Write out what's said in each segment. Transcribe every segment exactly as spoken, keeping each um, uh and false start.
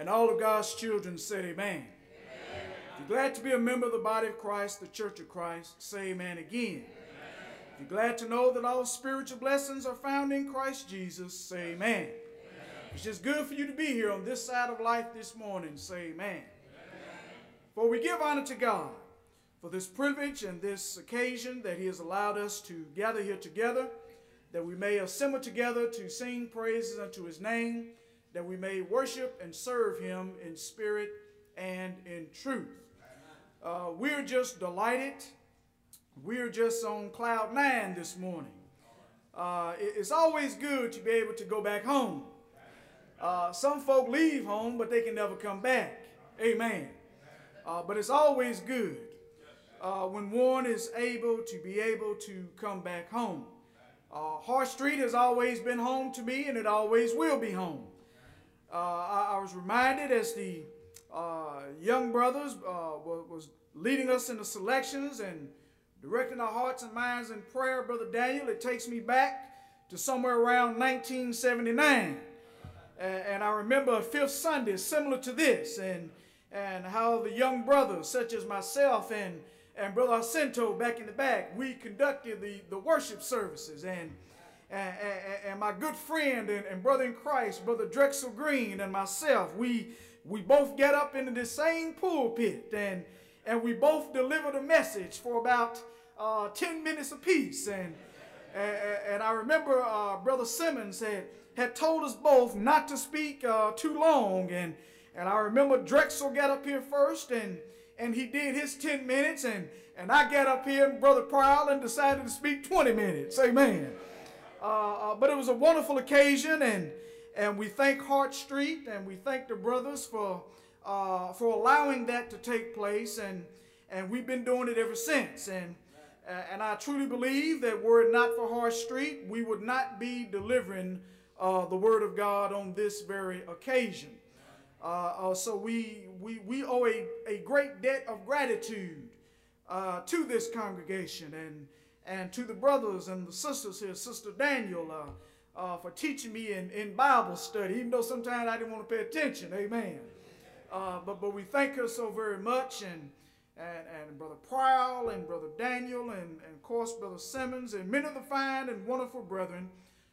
And all of God's children said amen. Amen. If you're glad to be a member of the body of Christ, the Church of Christ, say amen again. Amen. If you're glad to know that all spiritual blessings are found in Christ Jesus, say amen. Amen. It's just good for you to be here on this side of life this morning, say amen. Amen. For we give honor to God for this privilege and this occasion that he has allowed us to gather here together, that we may assemble together to sing praises unto his name, that we may worship and serve him in spirit and in truth. Uh, we're just delighted. We're just on cloud nine this morning. Uh, it, it's always good to be able to go back home. Uh, some folk leave home, but they can never come back. Amen. Uh, but it's always good uh, when one is able to be able to come back home. Uh, Hart Street has always been home to me, and it always will be home. Uh, I, I was reminded as the uh, young brothers uh, was leading us in the selections and directing our hearts and minds in prayer, Brother Daniel, it takes me back to somewhere around nineteen seventy-nine. Uh, and I remember a fifth Sunday similar to this, and, and how the young brothers, such as myself and And Brother Arcento back in the back, we conducted the, the worship services. And, and, and, and my good friend and, and brother in Christ, Brother Drexel Green, and myself, we, we both get up into the same pulpit. And, and we both delivered a message for about uh, ten minutes apiece. And, and, and I remember uh, Brother Simmons had, had told us both not to speak uh, too long. And, and I remember Drexel got up here first, and And he did his ten minutes, and, and I got up here, and Brother Prowl, and decided to speak twenty minutes. Amen. Uh, uh, but it was a wonderful occasion, and, and we thank Hart Street, and we thank the brothers for, uh, for allowing that to take place, and, and we've been doing it ever since. And, uh, and I truly believe that were it not for Hart Street, we would not be delivering uh, the Word of God on this very occasion. Uh, uh, so we, we, we owe a, a great debt of gratitude uh, to this congregation and, and to the brothers and the sisters here, Sister Daniel, uh, uh, for teaching me in, in Bible study, even though sometimes I didn't want to pay attention. Amen. Uh, but, but we thank her so very much, and, and, and Brother Prowl and Brother Daniel and, and of course Brother Simmons and many of the fine and wonderful brethren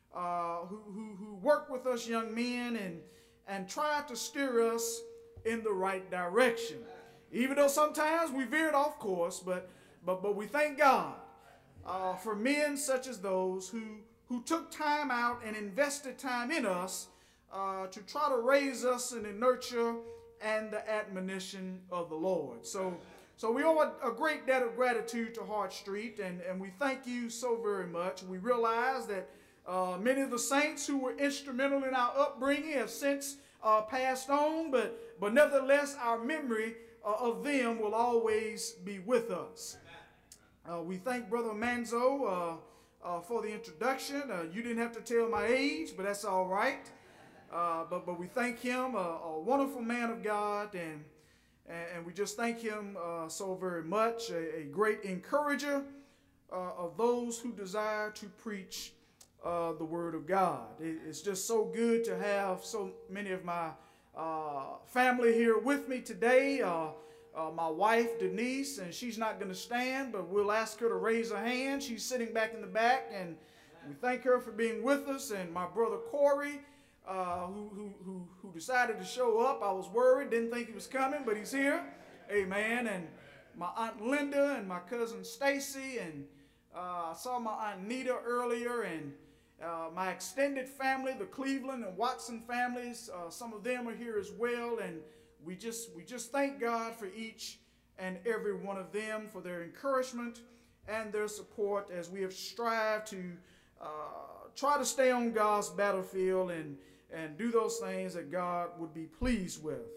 uh, who, who, who work with us young men and and try to steer us in the right direction. Even though sometimes we veered off course, but, but, but we thank God uh, for men such as those who, who took time out and invested time in us uh, to try to raise us in the nurture and the admonition of the Lord. So, so we owe a, a great debt of gratitude to Hart Street, and, and we thank you so very much. We realize that Uh, many of the saints who were instrumental in our upbringing have since uh, passed on, but, but nevertheless, our memory uh, of them will always be with us. Uh, we thank Brother Manzo uh, uh, for the introduction. Uh, you didn't have to tell my age, but that's all right. Uh, but, but we thank him, a, a wonderful man of God, and, and we just thank him uh, so very much, a, a great encourager uh, of those who desire to preach Uh, the Word of God. It, it's just so good to have so many of my uh, family here with me today. Uh, uh, my wife, Denise, and she's not going to stand, but we'll ask her to raise her hand. She's sitting back in the back, and we thank her for being with us. And my brother Corey, uh, who, who, who, who decided to show up. I was worried, didn't think he was coming, but he's here. Amen. And my Aunt Linda and my cousin Stacy, and uh, I saw my Aunt Nita earlier, and Uh, my extended family, the Cleveland and Watson families, uh, some of them are here as well, and we just we just thank God for each and every one of them, for their encouragement and their support as we have strived to uh, try to stay on God's battlefield and, and do those things that God would be pleased with.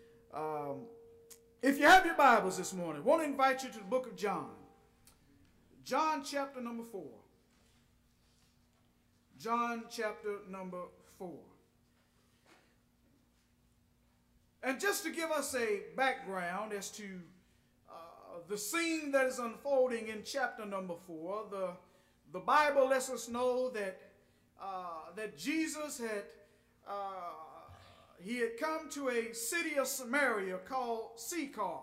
Um, if you have your Bibles this morning, I want to invite you to the book of John. John chapter number four. John chapter number four. And just to give us a background as to uh, the scene that is unfolding in chapter number four, the, the Bible lets us know that, uh, that Jesus had, uh, he had come to a city of Samaria called Sychar.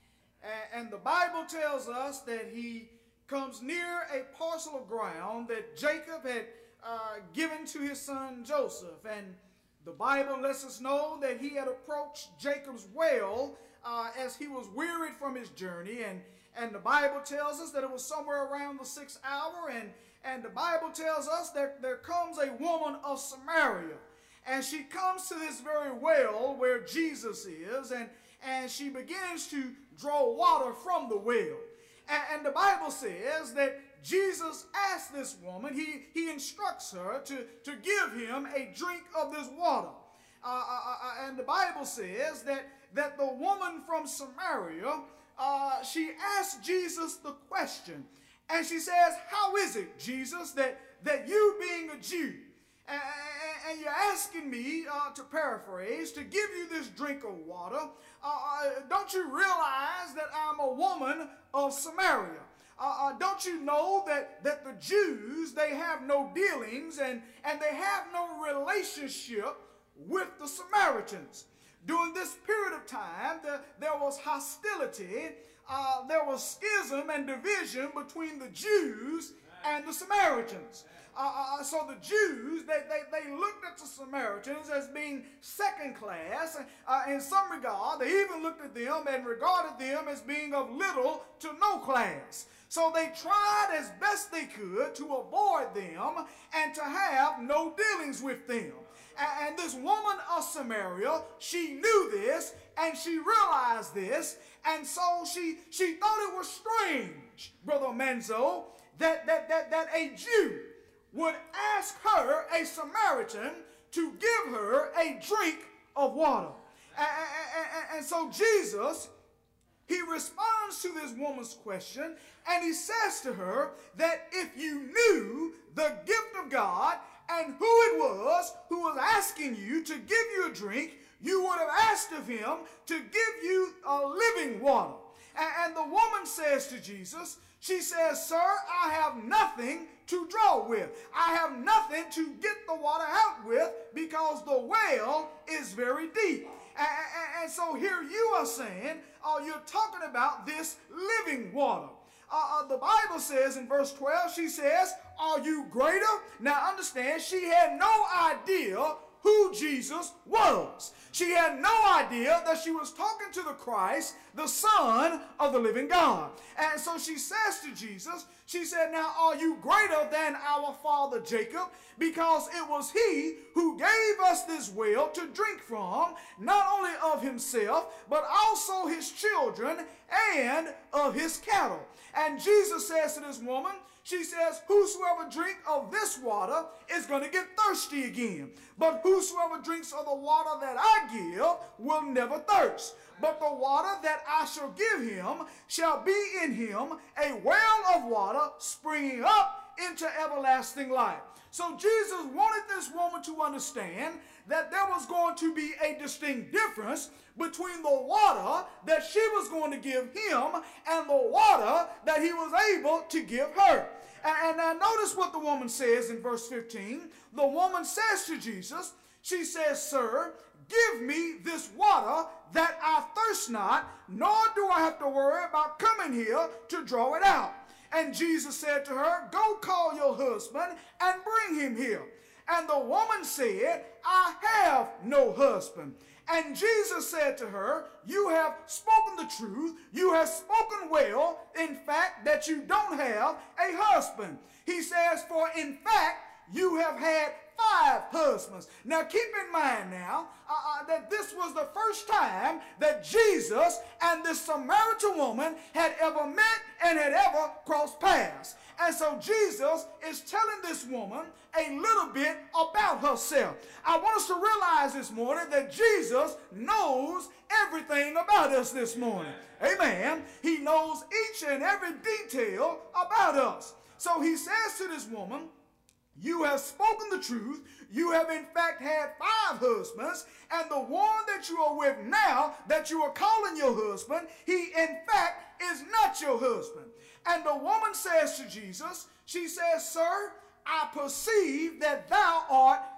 And the Bible tells us that he comes near a parcel of ground that Jacob had uh, given to his son Joseph. And the Bible lets us know that he had approached Jacob's well uh, as he was wearied from his journey. And, and the Bible tells us that it was somewhere around the sixth hour. And, and the Bible tells us that there comes a woman of Samaria. And she comes to this very well where Jesus is. And, and she begins to draw water from the well. And, and the Bible says that Jesus asked this woman, he, he instructs her to, to give him a drink of this water. Uh, uh, and the Bible says that, that the woman from Samaria, uh, she asked Jesus the question. And she says, how is it, Jesus, that, that you being a Jew, and, and you're asking me, uh, to paraphrase, to give you this drink of water, uh, don't you realize that I'm a woman of Samaria? Uh, uh, don't you know that, that the Jews, they have no dealings and, and they have no relationship with the Samaritans? During this period of time, the, there was hostility, uh, there was schism and division between the Jews and the Samaritans. Uh, uh, so the Jews, they, they, they looked at the Samaritans as being second class. Uh, in some regard, they even looked at them and regarded them as being of little to no class. So they tried as best they could to avoid them and to have no dealings with them. And, and this woman of Samaria, she knew this and she realized this. And so she, she thought it was strange, Brother Manzo, that, that, that, that a Jew would ask her, a Samaritan, to give her a drink of water. And, and, and so Jesus, he responds to this woman's question, and he says to her that if you knew the gift of God and who it was who was asking you to give you a drink, you would have asked of him to give you a living water. And, and the woman says to Jesus, she says, sir, I have nothing to draw with. I have nothing to get the water out with because the well is very deep. And, and, and so here you are saying, uh, you're talking about this living water. Uh, uh, the Bible says in verse twelve, she says, are you greater? Now understand, she had no idea who Jesus was. She had no idea that she was talking to the Christ, the Son of the living God. And so she says to Jesus, she said, now are you greater than our father Jacob? Because it was he who gave us this well to drink from, not only of himself, but also his children and of his cattle. And Jesus says to this woman, she says, whosoever drink of this water is going to get thirsty again. But whosoever drinks of the water that I give will never thirst. But the water that I shall give him shall be in him a well of water springing up into everlasting life. So Jesus wanted this woman to understand that there was going to be a distinct difference between the water that she was going to give him and the water that he was able to give her. And now notice what the woman says in verse fifteen. The woman says to Jesus, she says, sir, give me this water that I thirst not, nor do I have to worry about coming here to draw it out. And Jesus said to her, go call your husband and bring him here. And the woman said, I have no husband. And Jesus said to her, you have spoken the truth. You have spoken well, in fact, that you don't have a husband. He says, for in fact, you have had five husbands. Now keep in mind now uh, uh, that this was the first time that Jesus and this Samaritan woman had ever met and had ever crossed paths. And so Jesus is telling this woman a little bit about herself. I want us to realize this morning that Jesus knows everything about us this morning. Amen. He knows each and every detail about us. So he says to this woman, you have spoken the truth. You have in fact had five husbands, and the one that you are with now, that you are calling your husband, he in fact is not your husband. And the woman says to Jesus, she says, sir, I perceive that thou art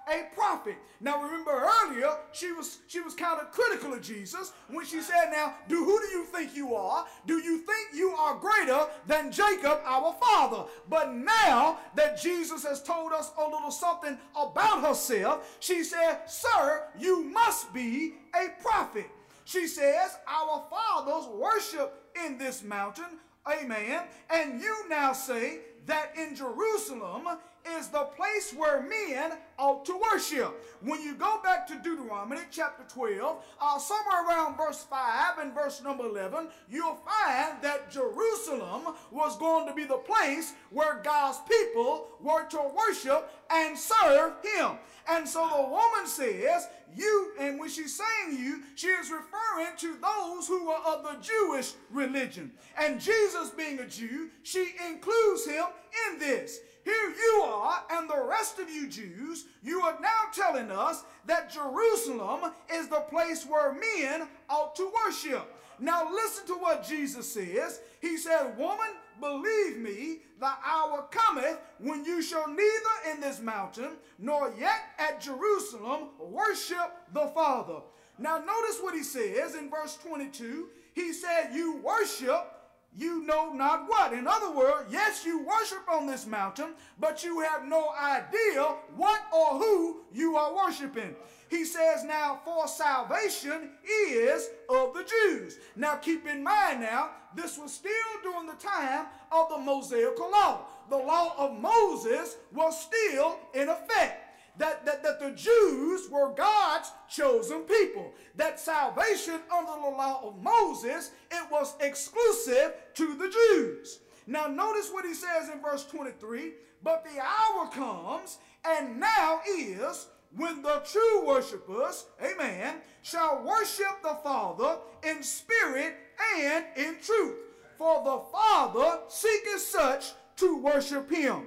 a prophet. Now remember earlier, she was, she was kind of critical of Jesus when she said, now, do, who do you think you are? Do you think you are greater than Jacob, our father? But now that Jesus has told us a little something about herself, she said, sir, you must be a prophet. She says, our fathers worship in this mountain, amen, and you now say that in Jerusalem is the place where men ought to worship. When you go back to Deuteronomy chapter twelve, uh, somewhere around verse five and verse number eleven, you'll find that Jerusalem was going to be the place where God's people were to worship and serve him. And so the woman says, you, and when she's saying you, she is referring to those who are of the Jewish religion. And Jesus being a Jew, she includes him in this. Here you are, and the rest of you Jews, you are now telling us that Jerusalem is the place where men ought to worship. Now listen to what Jesus says. He said, woman, believe me, the hour cometh when you shall neither in this mountain nor yet at Jerusalem worship the Father. Now notice what he says in verse twenty-two. He said, you worship you know not what. In other words, yes, you worship on this mountain, but you have no idea what or who you are worshiping. He says now, for salvation is of the Jews. Now keep in mind now, this was still during the time of the Mosaical law. The law of Moses was still in effect. That, that, that the Jews were God's chosen people. That salvation under the law of Moses, it was exclusive to the Jews. Now notice what he says in verse twenty-three. But the hour comes, and now is, when the true worshipers, amen, shall worship the Father in spirit and in truth. For the Father seeketh such to worship him.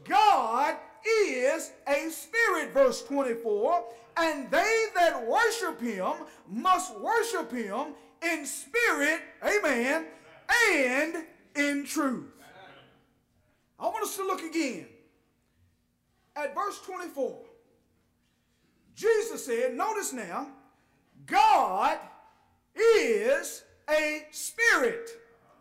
God is a spirit, verse twenty-four, and they that worship him must worship him in spirit, amen, and in truth. I want us to look again at verse twenty-four. Jesus said, notice now, God is a spirit,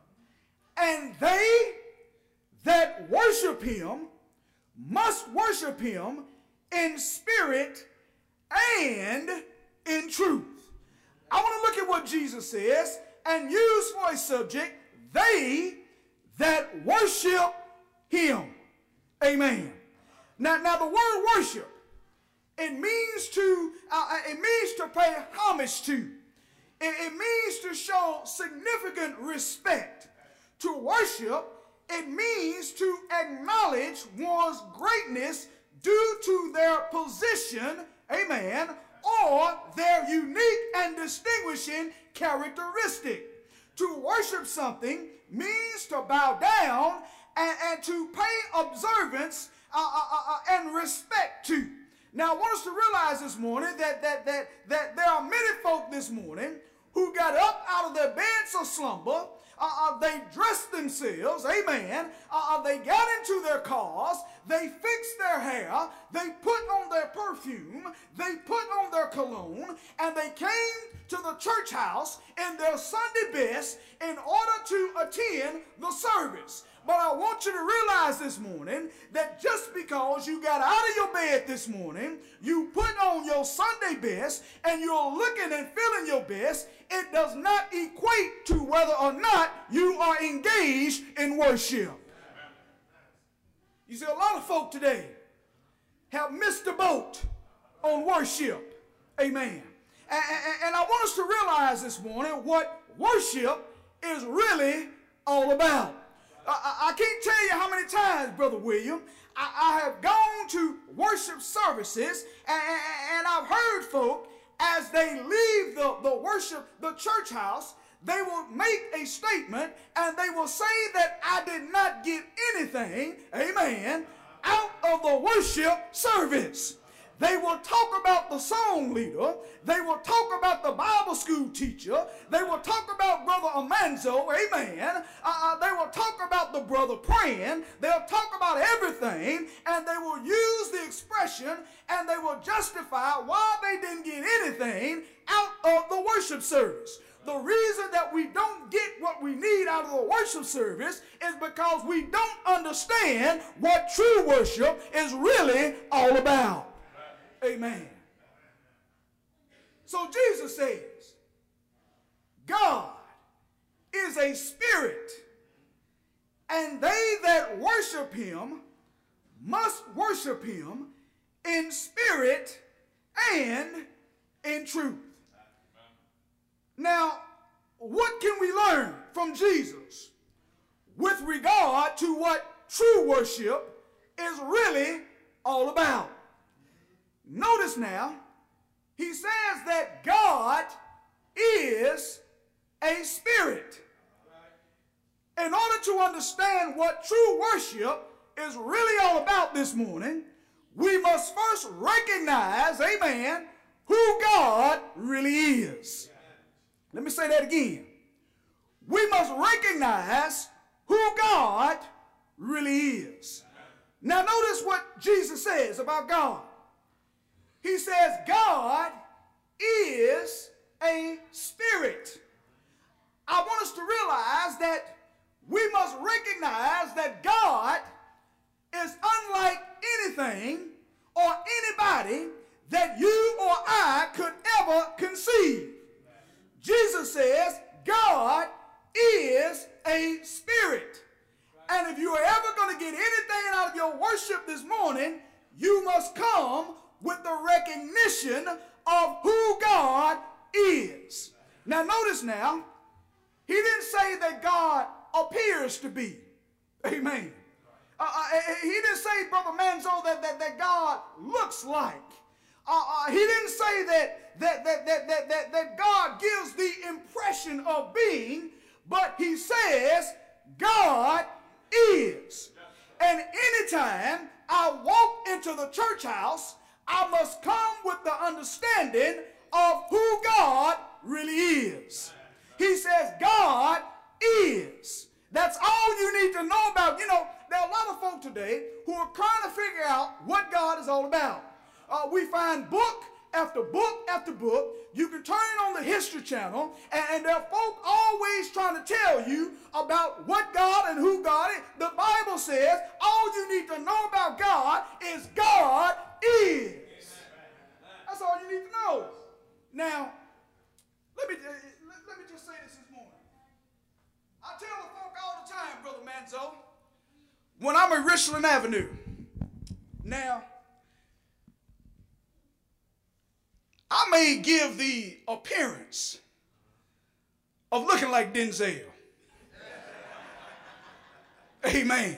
and they that worship him must worship him in spirit and in truth. I want to look at what Jesus says and use for a subject, they that worship him. Amen. Now, now the word worship, it means to, uh, it means to pay homage to. It, it means to show significant respect. To worship, it means to acknowledge one's greatness due to their position, amen, or their unique and distinguishing characteristic. To worship something means to bow down and, and to pay observance uh, uh, uh, and respect to. Now, I want us to realize this morning that, that, that, that there are many folk this morning who got up out of their beds of slumber. Uh, uh, they dressed themselves, amen. Uh, uh, they got into their cars. They fixed their hair. They put on their perfume. They put on their cologne. And they came to the church house in their Sunday best in order to attend the service. But I want you to realize this morning that just because you got out of your bed this morning, you put on your Sunday best, and you're looking and feeling your best, it does not equate to whether or not you are engaged in worship. You see, a lot of folk today have missed the boat on worship. Amen. And, and, and I want us to realize this morning what worship is really all about. I, I can't tell you how many times, Brother William, I, I have gone to worship services, and, and I've heard folk, as they leave the, the worship, the church house, they will make a statement, and they will say that I did not get anything, amen, out of the worship service. They will talk about the song leader. They will talk about the Bible school teacher. They will talk about Brother Amanzo, amen. Uh, they will talk about the brother praying. They'll talk about everything, and they will use the expression, and they will justify why they didn't get anything out of the worship service. The reason that we don't get what we need out of the worship service is because we don't understand what true worship is really all about. Amen. So Jesus says, God is a spirit, and they that worship him must worship him in spirit and in truth. Now, what can we learn from Jesus with regard to what true worship is really all about? Notice now, he says that God is a spirit. In order to understand what true worship is really all about this morning, we must first recognize, amen, who God really is. Let me say that again. We must recognize who God really is. Now notice what Jesus says about God. He says God is a spirit. I want us to realize that we must recognize that God is unlike anything or anybody that you or I could ever conceive. Jesus says God is a spirit. And if you are ever going to get anything out of your worship this morning, you must come with the recognition of who God is. Now notice now, he didn't say that God appears to be. Amen. Uh, uh, he didn't say, Brother Manzo, that, that, that God looks like. Uh, uh, he didn't say that, that, that, that, that, that, that God gives the impression of being, but he says God is. And anytime I walk into the church house, I must come with the understanding of who God really is. He says God is. That's all you need to know about. You know, there are a lot of folk today who are trying to figure out what God is all about. Uh, we find book after book after book. You can turn on the History Channel, and, and there are folk always trying to tell you about what God and who God is. The Bible says all you need to know about God is God is. That's all you need to know. Now, let me, let, let me just say this this morning. I tell the folk all the time, Brother Manzo, when I'm at Richland Avenue. Now, I may give the appearance of looking like Denzel. Amen.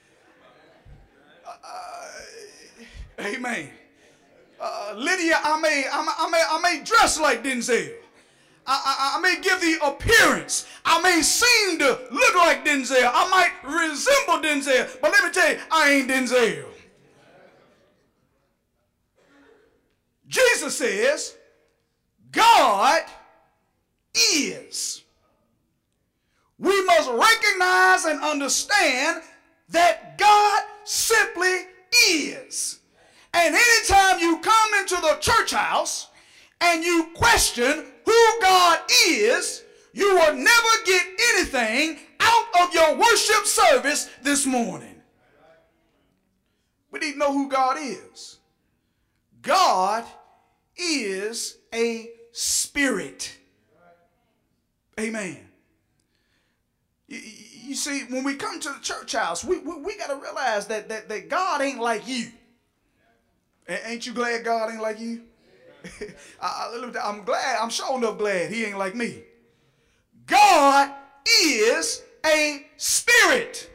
Uh, amen. Uh, Lydia, I may, I may, I may, I may dress like Denzel. I, I, I may give the appearance. I may seem to look like Denzel. I might resemble Denzel. But let me tell you, I ain't Denzel. Jesus says, God is. We must recognize and understand that God simply is. And anytime you come into the church house and you question who God is, you will never get anything out of your worship service this morning. We need to know who God is. God is a spirit. Amen. You, you see, when we come to the church house, we, we, we got to realize that, that, that God ain't like you. Ain't you glad God ain't like you? I, I'm glad, I'm sure enough glad he ain't like me. God is a spirit.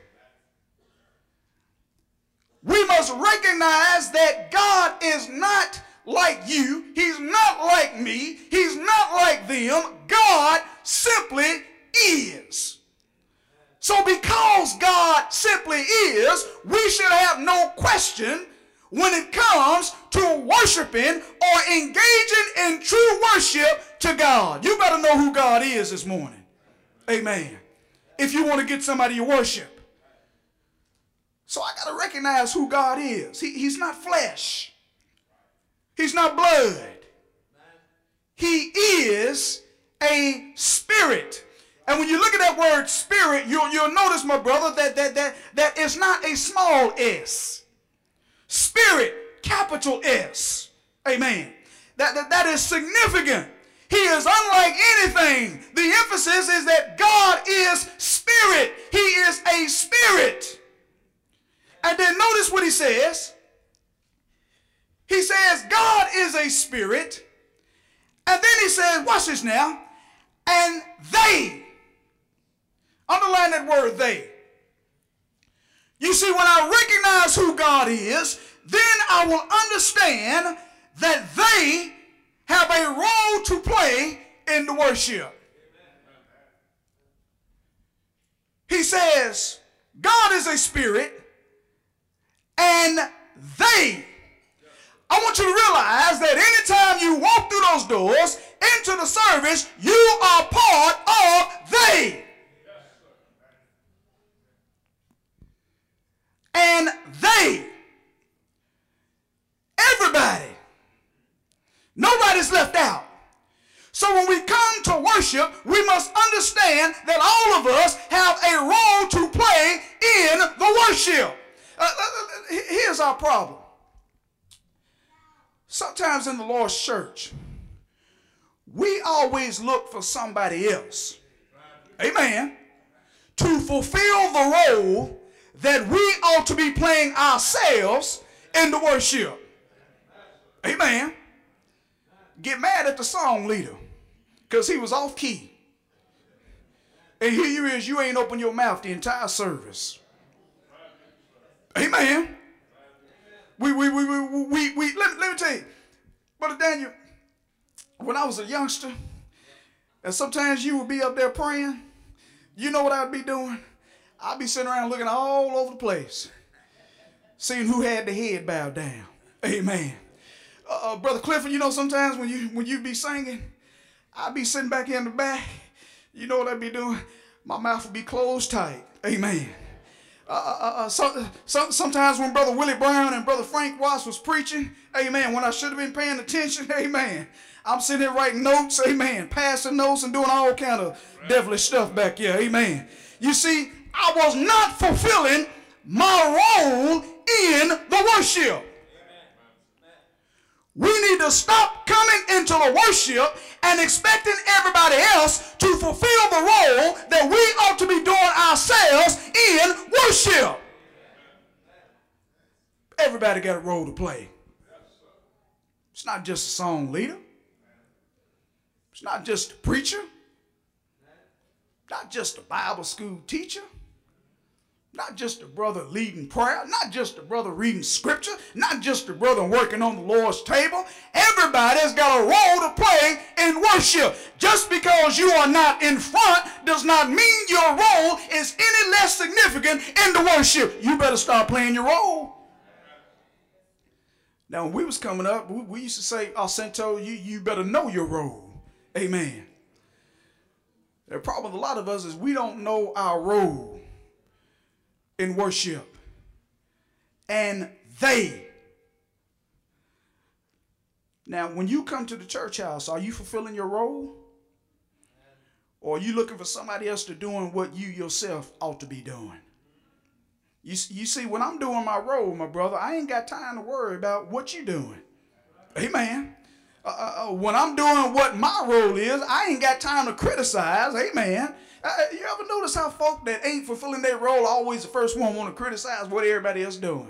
We must recognize that God is not like you. He's not like me. He's not like them. God simply is. So because God simply is, we should have no question when it comes to worshiping or engaging in true worship to God. You better know who God is this morning. Amen. If you want to get somebody to worship. So I got to recognize who God is. He, he's not flesh. He's not blood. He is a spirit. And when you look at that word spirit, you'll, you'll notice, my brother, that, that, that, that it's not a small s. Spirit, capital S. Amen. That, that, that is significant. He is unlike anything. The emphasis is that God is spirit. He is a spirit. And then notice what he says. He says God is a spirit. And then he says, watch this now, and they. Underline that word, they. You see, when I recognize who God is, then I will understand that they have a role to play in the worship. He says, God is a spirit, and they. I want you to realize that anytime you walk through those doors into the service, you are part of they. And they. Everybody. Nobody's left out. So when we come to worship, we must understand that all of us have a role to play in the worship. Uh, here's our problem. Sometimes in the Lord's church, we always look for somebody else, amen, to fulfill the role that we ought to be playing ourselves in the worship. Amen. Get mad at the song leader because he was off key. And here you is, you ain't opened your mouth the entire service. Amen. We, we, we, we, we, we let, let me tell you, Brother Daniel, when I was a youngster, and sometimes you would be up there praying, you know what I'd be doing? I'd be sitting around looking all over the place, seeing who had the head bowed down. Amen. Uh, Brother Clifford, you know, sometimes when you when you be singing, I'd be sitting back here in the back. You know what I'd be doing? My mouth would be closed tight. Amen. Uh, uh, uh, so, so, sometimes when Brother Willie Brown and Brother Frank Watts was preaching, amen, when I should have been paying attention, amen, I'm sitting here writing notes, amen, passing notes and doing all kind of right. devilish stuff back here, amen. You see, I was not fulfilling my role in the worship. We need to stop coming into the worship and expecting everybody else to fulfill the role that we ought to be doing ourselves in worship. Everybody got a role to play. It's not just a song leader. It's not just a preacher. Not just a Bible school teacher. Not just a brother leading prayer, not just a brother reading scripture, not just a brother working on the Lord's table. Everybody's got a role to play in worship. Just because you are not in front does not mean your role is any less significant in the worship. You better start playing your role. Now, when we was coming up, we, we used to say, Arcento, you, you better know your role. Amen. The problem with a lot of us is we don't know our role in worship. And they. Now, when you come to the church house, are you fulfilling your role? Or are you looking for somebody else to doing what you yourself ought to be doing? You, you see, when I'm doing my role, my brother, I ain't got time to worry about what you're doing. Amen. Uh, uh, when I'm doing what my role is, I ain't got time to criticize. Amen. Uh, you ever notice how folk that ain't fulfilling their role always the first one want to criticize what everybody else doing?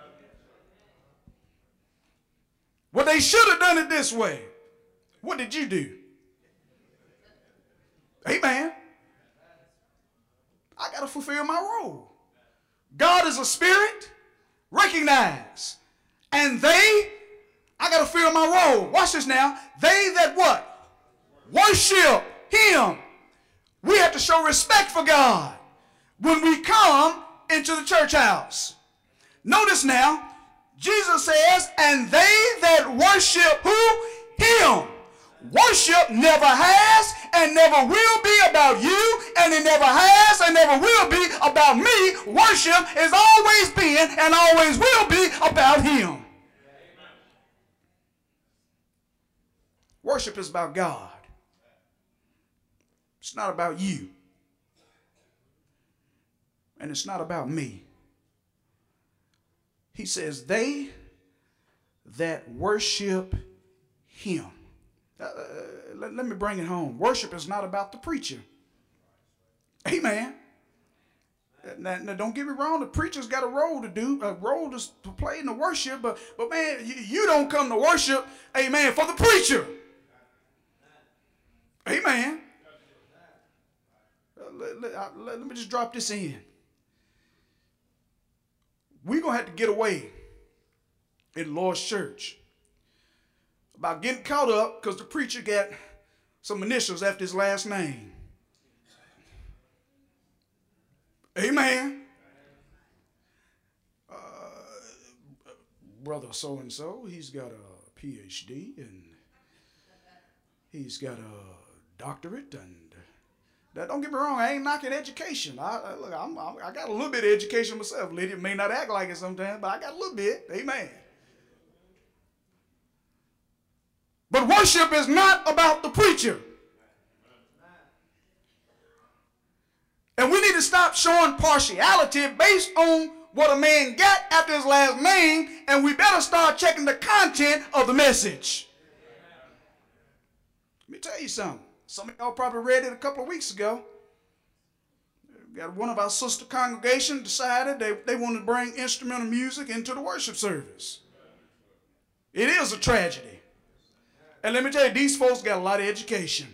Well, they should have done it this way. What did you do? Amen. I got to fulfill my role. God is a spirit. Recognize. And they, I got to fulfill my role. Watch this now. They that what? Worship him. We have to show respect for God when we come into the church house. Notice now, Jesus says, and they that worship who? Him. Worship never has and never will be about you, and it never has and never will be about me. Worship has always been and always will be about him. Worship is about God. It's not about you. And it's not about me. He says, they that worship him. Uh, let, let me bring it home. Worship is not about the preacher. Amen. Now, now don't get me wrong. The preacher's got a role to do, a role to, to play in the worship. But, but man, you, you don't come to worship, amen, for the preacher. Amen. Uh, let, let, uh, let, let me just drop this in. We're going to have to get away in the Lord's church about getting caught up because the preacher got some initials after his last name. Amen. Uh, brother so-and-so, he's got a P H D and he's got a doctorate. And now, don't get me wrong, I ain't knocking education. I, I, look, I'm, I'm, I got a little bit of education myself. Lydia may not act like it sometimes, but I got a little bit. Amen. But worship is not about the preacher. And we need to stop showing partiality based on what a man got after his last name, and we better start checking the content of the message. Let me tell you something. Some of y'all probably read it a couple of weeks ago. We got one of our sister congregations decided they, they wanted to bring instrumental music into the worship service. It is a tragedy. And let me tell you, these folks got a lot of education.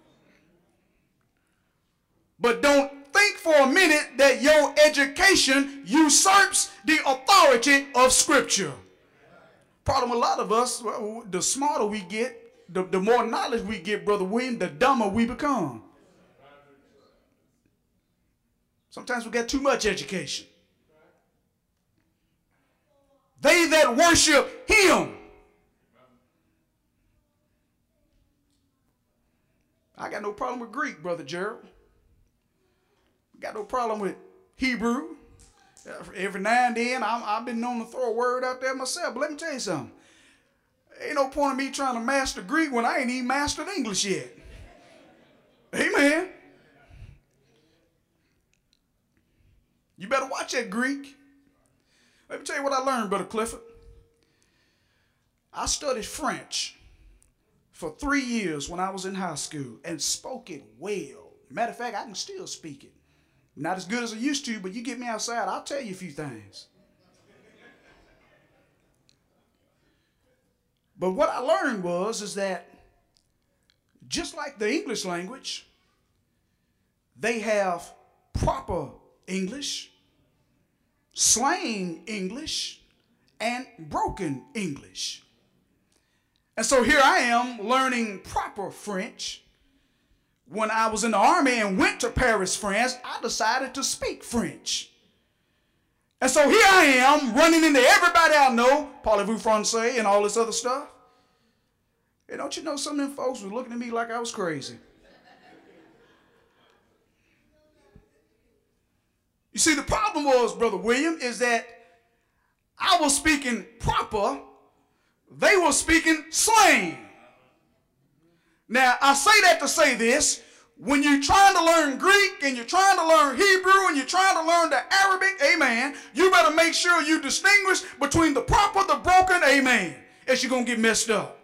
But don't think for a minute that your education usurps the authority of Scripture. Problem with a lot of us, well, the smarter we get, the, the more knowledge we get, Brother William, the dumber we become. Sometimes we got too much education. They that worship him. I got no problem with Greek, Brother Gerald. Got no problem with Hebrew. Every now and then, I'm, I've been known to throw a word out there myself. But let me tell you something. Ain't no point in me trying to master Greek when I ain't even mastered English yet. Amen. You better watch that Greek. Let me tell you what I learned, Brother Clifford. I studied French for three years when I was in high school and spoke it well. Matter of fact, I can still speak it. Not as good as I used to, but you get me outside, I'll tell you a few things. But what I learned was is that just like the English language, they have proper English, slang English, and broken English. And so here I am learning proper French. When I was in the army and went to Paris, France, I decided to speak French. And so here I am running into everybody I know, parlez-vous français and all this other stuff. And don't you know some of them folks were looking at me like I was crazy. You see, the problem was, Brother William, is that I was speaking proper, they were speaking slang. Now, I say that to say this. When you're trying to learn Greek and you're trying to learn Hebrew and you're trying to learn the Arabic, amen, you better make sure you distinguish between the proper, the broken, amen, else you're going to get messed up.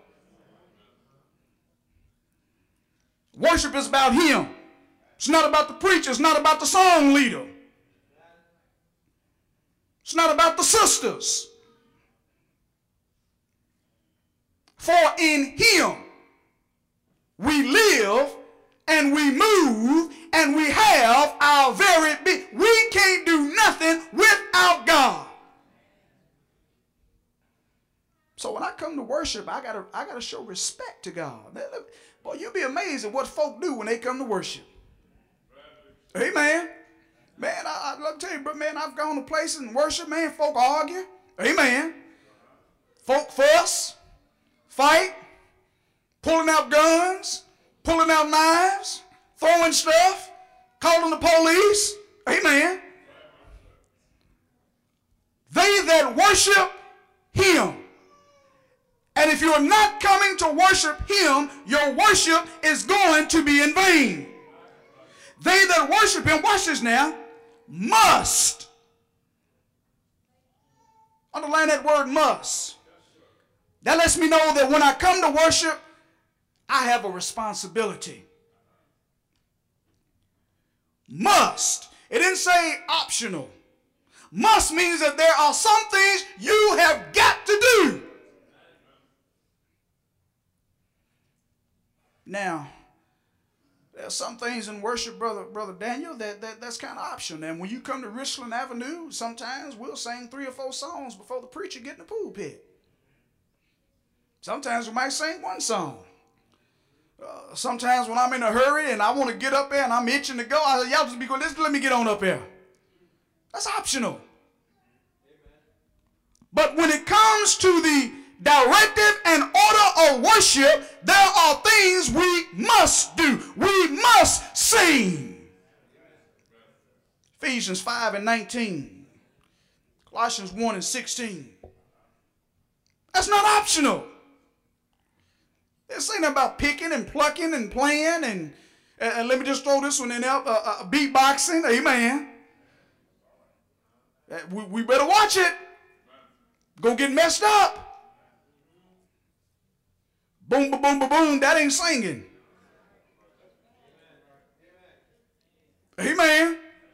Worship is about him. It's not about the preacher. It's not about the song leader. It's not about the sisters. For in him we live and we move and we have our very being. We can't do nothing without God. So when I come to worship, I gotta, I gotta show respect to God. Boy, you'll be amazed at what folk do when they come to worship. Amen. Man, I, I, let me tell you, but man, I've gone to places and worship, man, folk argue. Amen. Folk fuss, fight, pulling out guns, pulling out knives, throwing stuff, calling the police. Amen. They that worship him. And if you're not coming to worship him, your worship is going to be in vain. They that worship him, watch this now, must. Underline that word must. That lets me know that when I come to worship, I have a responsibility. Must. It didn't say optional. Must means that there are some things you have got to do. Now, there are some things in worship, brother, brother Daniel, that, that that's kind of optional. And when you come to Richland Avenue, sometimes we'll sing three or four songs before the preacher get in the pulpit. Sometimes we might sing one song. Uh, sometimes when I'm in a hurry and I want to get up there and I'm itching to go, I say, y'all just be going, let me get on up here. That's optional. Amen. But when it comes to the directive and order of worship, there are things we must do. We must sing. Ephesians five and nineteen. Colossians one and sixteen. That's not optional. There's nothing about picking and plucking and playing and, and let me just throw this one in there, uh, uh, beatboxing. Amen. Uh, we, we better watch it. Go get messed up. Boom, boom, boom, boom, boom. That ain't singing. Amen.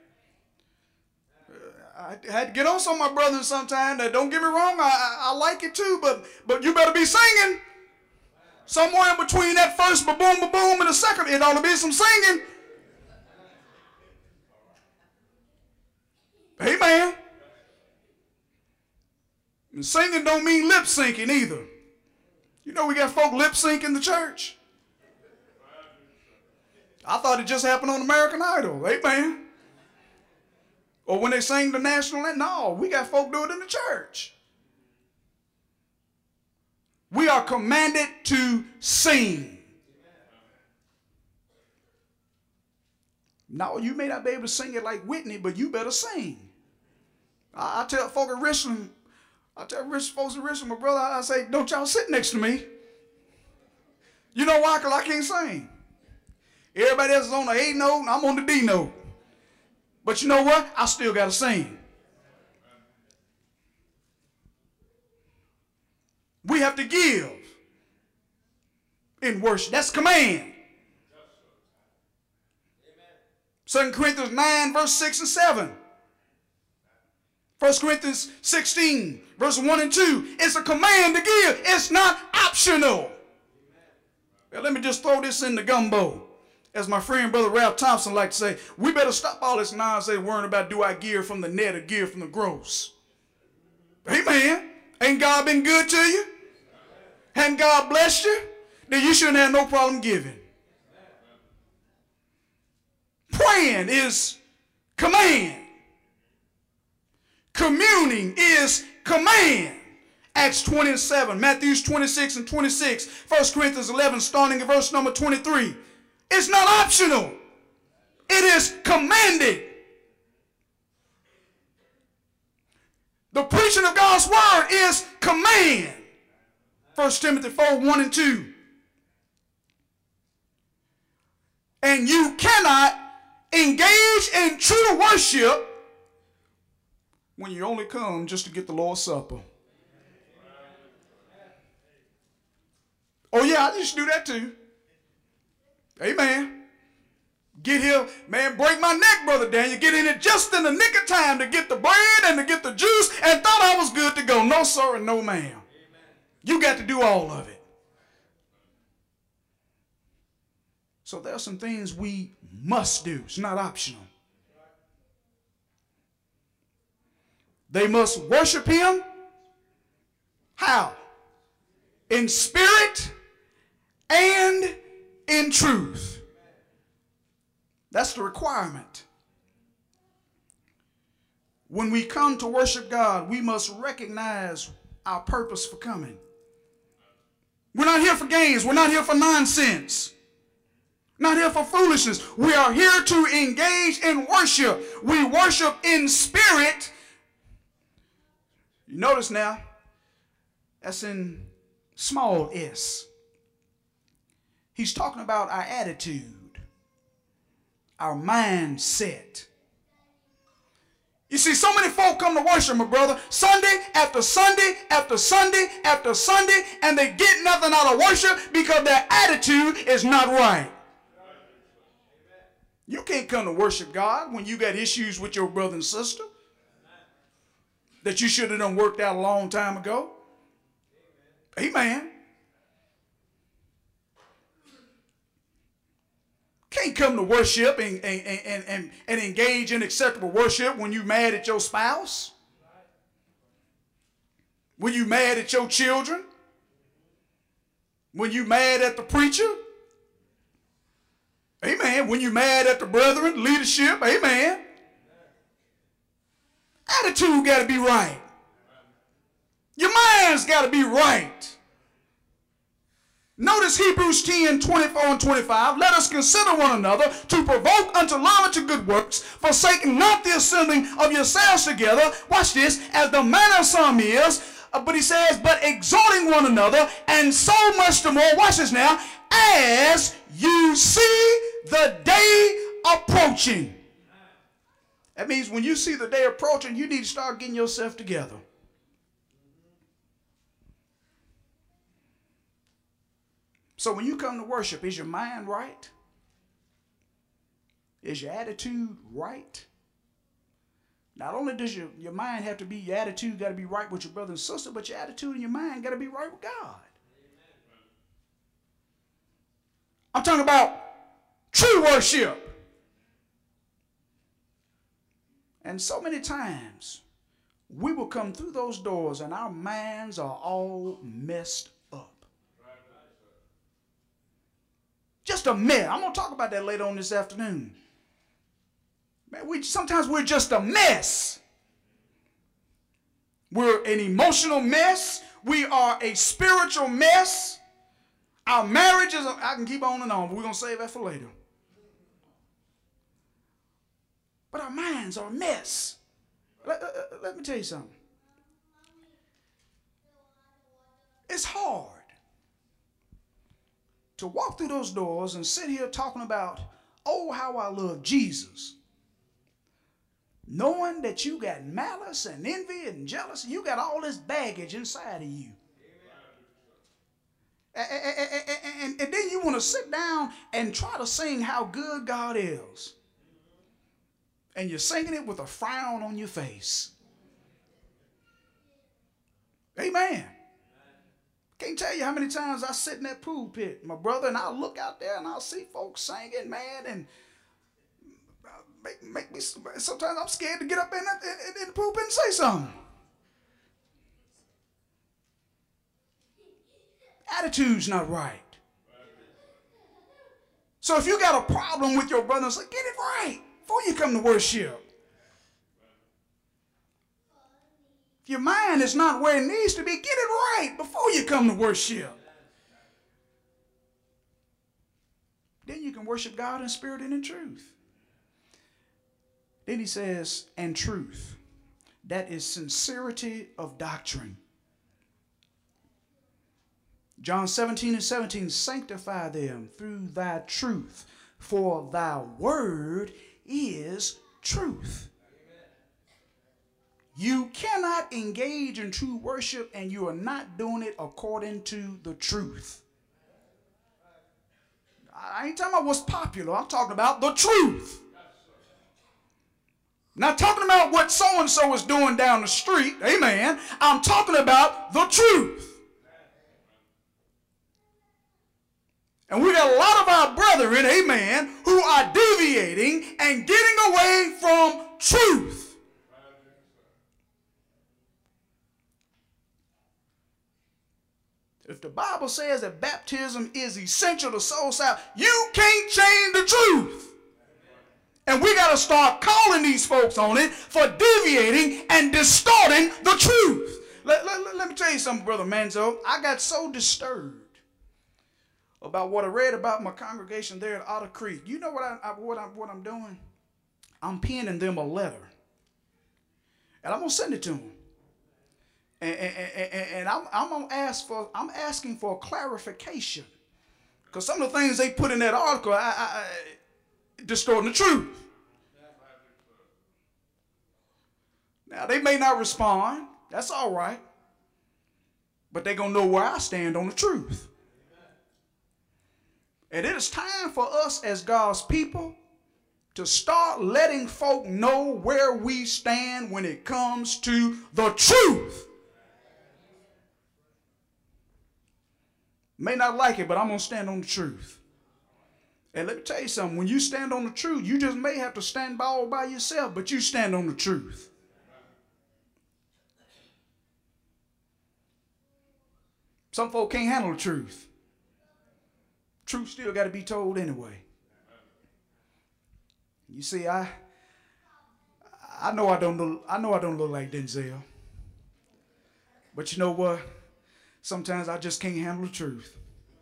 I had to get on some of my brothers sometime. That don't get me wrong, I, I, I like it too, but but you better be singing. Somewhere in between that first ba boom ba boom and the second, it ought to be some singing. Amen. And singing don't mean lip syncing either. You know we got folk lip sync in the church. I thought it just happened on American Idol. Amen. Or when they sing the national anthem. No, we got folk do it in the church. We are commanded to sing. No, you may not be able to sing it like Whitney, but you better sing. I, I tell folk at Richland, I tell rich folks in Richland, my brother, I say, don't y'all sit next to me. You know why? Because I can't sing. Everybody else is on the A note, and I'm on the D note. But you know what? I still got to sing. We have to give in worship. That's command. Second Corinthians nine, verse six and seven. First Corinthians sixteen, verse one and two. It's a command to give. It's not optional. Now, let me just throw this in the gumbo. As my friend, Brother Ralph Thompson liked to say, we better stop all this nonsense worrying about do I give from the net or give from the gross. Amen. Ain't God been good to you? Hadn't God blessed you? Then you shouldn't have no problem giving. Praying is command. Communing is command. Acts twenty and seven, Matthew twenty-six and twenty-six, First Corinthians eleven, starting at verse number twenty-three. It's not optional. It is commanded. The preaching of God's word is command. First Timothy four, one and two. And you cannot engage in true worship when you only come just to get the Lord's Supper. Oh yeah, I used to do that too. Amen. Get here, man, break my neck, Brother Daniel. Get in it just in the nick of time to get the bread and to get the juice and thought I was good to go. No, sir, and no, ma'am. You got to do all of it. So there are some things we must do. It's not optional. They must worship him. How? In spirit and in truth. That's the requirement. When we come to worship God, we must recognize our purpose for coming. We're not here for games. We're not here for nonsense. Not here for foolishness. We are here to engage in worship. We worship in spirit. You notice now, that's in small s. He's talking about our attitude, our mindset. You see, so many folk come to worship, my brother, Sunday after Sunday after Sunday after Sunday, and they get nothing out of worship because their attitude is not right. You can't come to worship God when you got issues with your brother and sister that you should have done worked out a long time ago. Amen. Can't come to worship and, and, and, and, and engage in acceptable worship when you're mad at your spouse. When you're mad at your children. When you're mad at the preacher. Amen. When you're mad at the brethren, leadership. Amen. Attitude got to be right. Your mind's got to be right. Notice Hebrews ten, twenty-four and twenty-five. Let us consider one another to provoke unto love and to good works, forsaking not the assembling of yourselves together. Watch this, as the manner of some is. Uh, but he says, but exhorting one another, and so much the more, watch this now, as you see the day approaching. That means when you see the day approaching, you need to start getting yourself together. So when you come to worship, is your mind right? Is your attitude right? Not only does your, your mind have to be, your attitude got to be right with your brother and sister, but your attitude and your mind got to be right with God. I'm talking about true worship. And so many times, we will come through those doors and our minds are all messed up. Just a mess. I'm going to talk about that later on this afternoon. Man, we, sometimes we're just a mess. We're an emotional mess. We are a spiritual mess. Our marriages, I can keep on and on, but we're going to save that for later. But our minds are a mess. Let, uh, let me tell you something. It's hard to walk through those doors and sit here talking about, oh, how I love Jesus. Knowing that you got malice and envy and jealousy, you got all this baggage inside of you. And, and, and, and then you want to sit down and try to sing how good God is. And you're singing it with a frown on your face. Amen. Can't tell you how many times I sit in that pool pit, my brother, and I'll look out there and I'll see folks singing, man, and make, make me, sometimes I'm scared to get up in, in, in the pool pit and say something. Attitude's not right. So if you got a problem with your brother, say, get it right before you come to worship. If your mind is not where it needs to be, get it right before you come to worship. Then you can worship God in spirit and in truth. Then he says, and truth. That is sincerity of doctrine. John seventeen and seventeen, sanctify them through thy truth, for thy word is truth. You cannot engage in true worship and you are not doing it according to the truth. I ain't talking about what's popular. I'm talking about the truth. Not talking about what so-and-so is doing down the street. Amen. I'm talking about the truth. And we got a lot of our brethren, amen, who are deviating and getting away from truth. If the Bible says that baptism is essential to soul salvation, you can't change the truth. And we got to start calling these folks on it for deviating and distorting the truth. Let, let, let, let me tell you something, Brother Manzo. I got so disturbed about what I read about my congregation there at Otter Creek. You know what, I, I, what, I'm, what I'm doing? I'm penning them a letter. And I'm going to send it to them. And, and, and, and I'm, I'm going to ask for, I'm asking for clarification. Because some of the things they put in that article, I, I, I distorting the truth. Now, they may not respond. That's all right. But they're going to know where I stand on the truth. And it is time for us as God's people to start letting folk know where we stand when it comes to the truth. May not like it, but I'm going to stand on the truth. And let me tell you something. When you stand on the truth, you just may have to stand by all by yourself, but you stand on the truth. Some folk can't handle the truth. Truth still got to be told anyway. You see, I I know I don't look, I know I don't look like Denzel. But you know what? Sometimes I just can't handle the truth.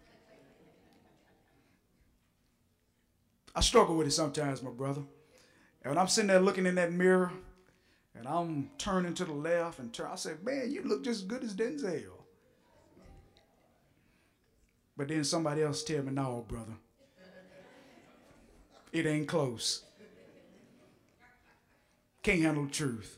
I struggle with it sometimes, my brother. And when I'm sitting there looking in that mirror and I'm turning to the left and turn, I say, man, you look just as good as Denzel. But then somebody else tell me, no, brother. It ain't close. Can't handle the truth.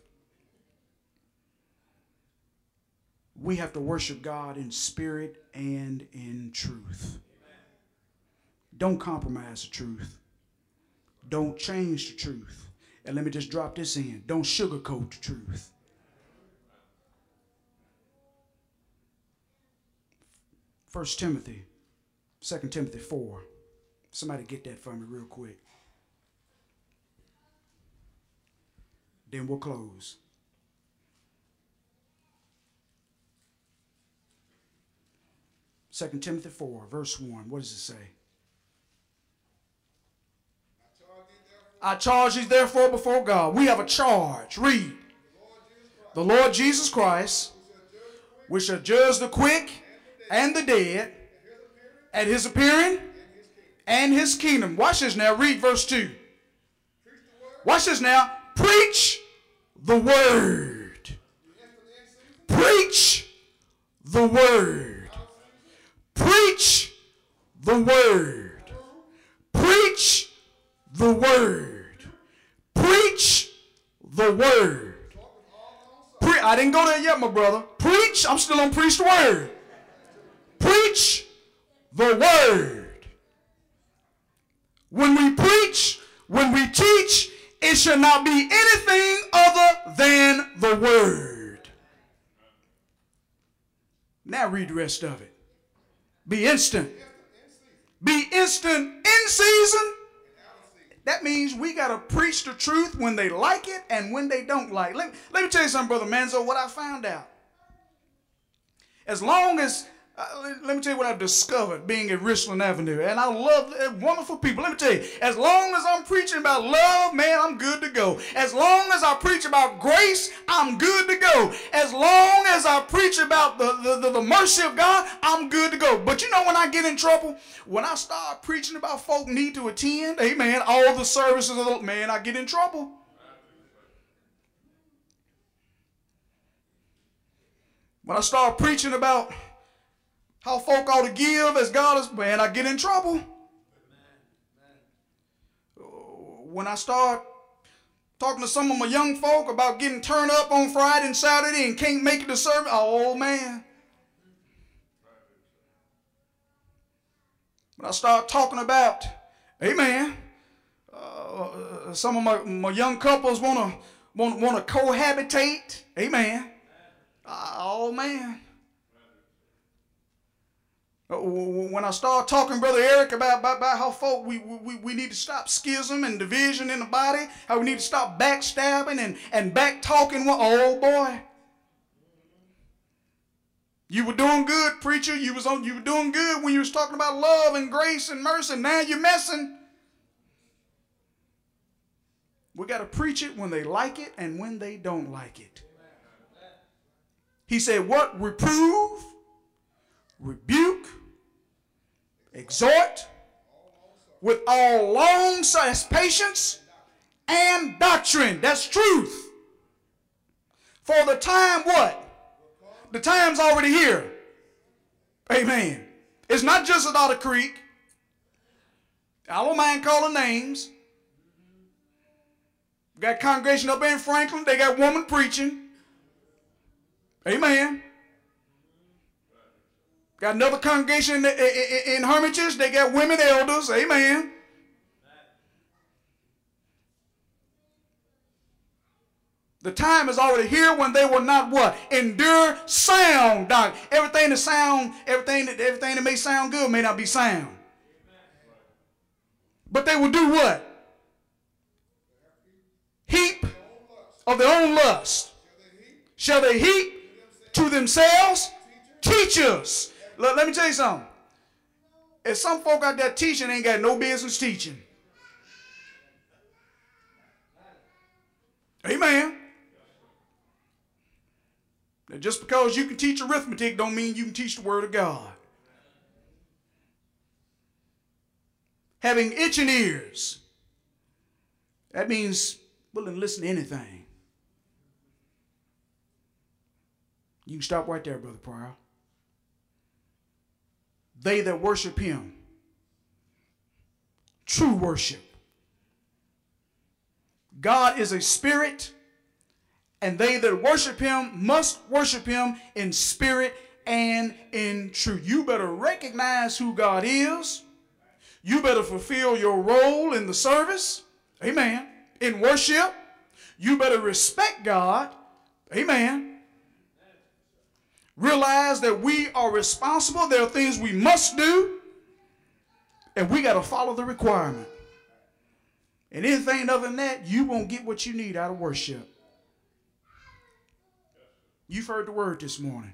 We have to worship God in spirit and in truth. Don't compromise the truth. Don't change the truth. And let me just drop this in. Don't sugarcoat the truth. First Timothy, Second Timothy four. Somebody get that for me real quick. Then we'll close. Second Timothy four, verse one. What does it say? I charge you therefore before God. We have a charge. Read. The Lord Jesus Christ, which shall judge the quick and the dead at his appearing and his kingdom. Watch this now. Read verse two. Watch this now. Preach the word. Preach the word. Preach the word. Preach the word. Preach the word. Pre- I didn't go there yet, my brother. Preach. I'm still on preach the word. Preach the word. When we preach, when we teach, it shall not be anything other than the word. Now read the rest of it. Be instant. Be instant in season. That means we got to preach the truth when they like it and when they don't like it. Let, let me tell you something, Brother Manzo, what I found out. As long as, uh, let, let me tell you what I've discovered being at Richland Avenue. And I love uh, wonderful people. Let me tell you, as long as I'm preaching about love, man, I'm good to go. As long as I preach about grace, I'm good to go. As long as I preach about the, the, the, the mercy of God, I'm good to go. But you know when I get in trouble? When I start preaching about folk need to attend, amen, all the services of the, man, I get in trouble. When I start preaching about how folk ought to give as God is, man, I get in trouble. When I start talking to some of my young folk about getting turned up on Friday and Saturday and can't make it to service, oh, man. When I start talking about, amen, uh, some of my, my young couples want to want, want to cohabitate, amen. Uh, oh, man. Uh, when I start talking, Brother Eric, about, about, about how folk, we, we, we need to stop schism and division in the body, how we need to stop backstabbing and, and back-talking, oh, boy. You were doing good, preacher. You was on. You were doing good when you was talking about love and grace and mercy. Now you're messing. We got to preach it when they like it and when they don't like it. He said, what? Reprove, rebuke, exhort with all long patience and doctrine. That's truth. For the time what? The time's already here. Amen. It's not just at Otter Creek. I don't mind calling names. We got a congregation up in Franklin. They got woman preaching. Amen. Got another congregation in, in, in Hermitage. They got women elders. Amen. The time is already here when they will not what? Endure sound doctrine. Everything that sound, everything that everything that may sound good may not be sound. But they will do what? Heap of their own lust. Shall they heap to themselves teachers? Let, let me tell you something. If some folk out there teaching ain't got no business teaching. Amen. Now, just because you can teach arithmetic don't mean you can teach the word of God. Having itching ears. That means willing to listen to anything. You can stop right there, Brother Pryor. They that worship him. True worship. God is a spirit, and they that worship him must worship him in spirit and in truth. You better recognize who God is. You better fulfill your role in the service. Amen. In worship. You better respect God. Amen. Realize that we are responsible. There are things we must do. And we got to follow the requirement. And anything other than that, you won't get what you need out of worship. You've heard the word this morning.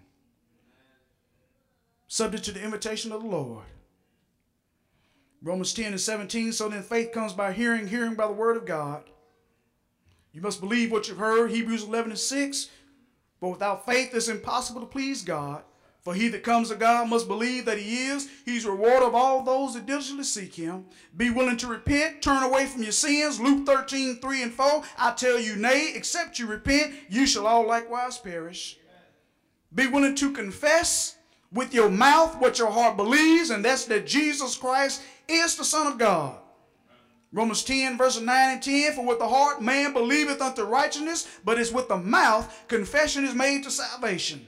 Subject to the invitation of the Lord. Romans ten and seventeen, so then faith comes by hearing, hearing by the word of God. You must believe what you've heard. Hebrews eleven and six, but without faith it's impossible to please God. For he that comes to God must believe that he is. He's a rewarder of all those that diligently seek him. Be willing to repent. Turn away from your sins. Luke thirteen, three and four. I tell you, nay, except you repent, you shall all likewise perish. Be willing to confess with your mouth what your heart believes, and that's that Jesus Christ is the Son of God. Romans ten, verses nine and ten, for with the heart man believeth unto righteousness, but it's with the mouth confession is made to salvation.